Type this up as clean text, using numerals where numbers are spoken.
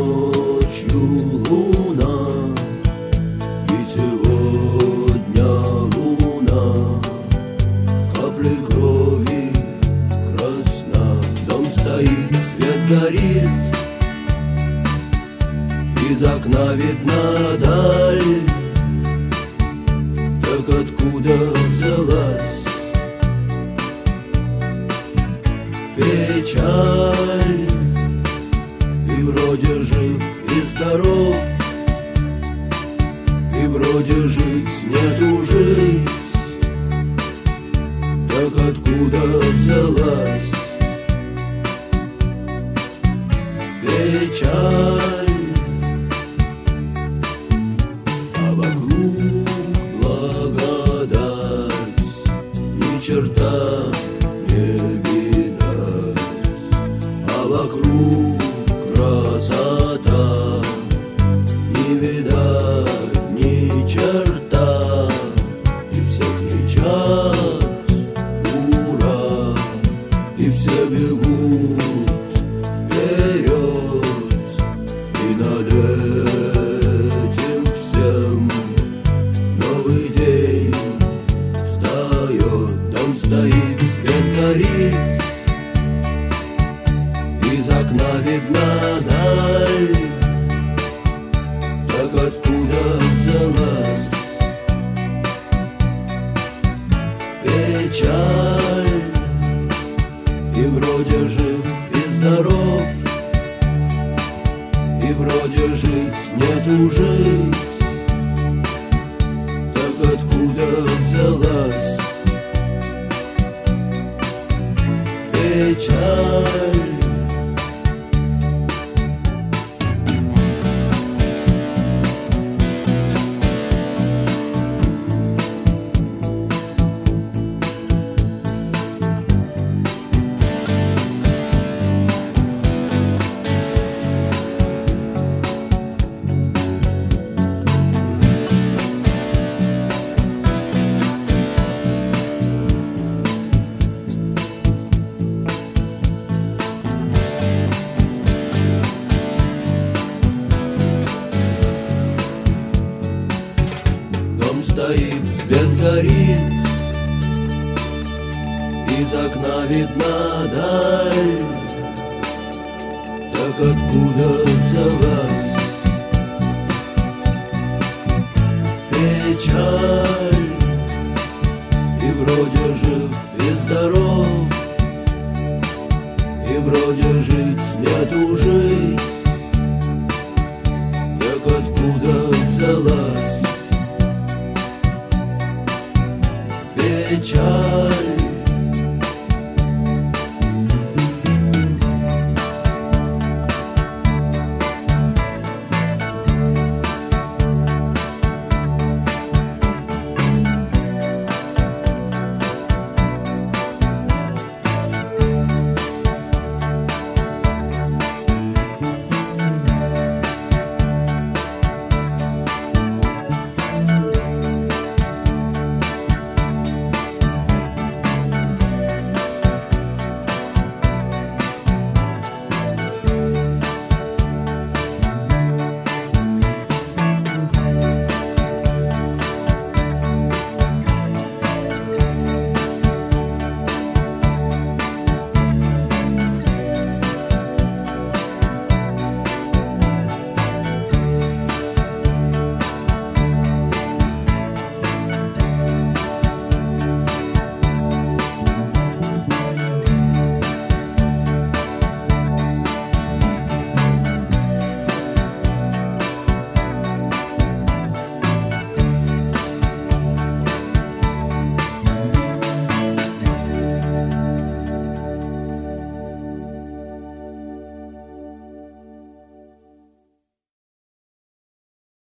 ночью луна, и сегодня луна, капли крови красна. Дом стоит, свет горит, из окна видна даль. Так откуда взялась печаль? И вроде жив и здоров, и вроде жить нету жить. Так откуда взялась печаль? А вокруг благодать, ни черта не видать. А вокруг красота, не видать ни черта. И все кричат ура, и все бегут вперед. И над этим всем новый день встает. Дом стоит, свет горит, из окна видна даль. Так откуда взялась печаль? И вроде жив и здоров, и вроде жить нету жить. Так откуда взялась печаль? Стоит, свет горит, из окна видна даль. Так откуда взялась печаль? И вроде жив и здоров, и вроде жить нету жить. Так откуда взялась печаль?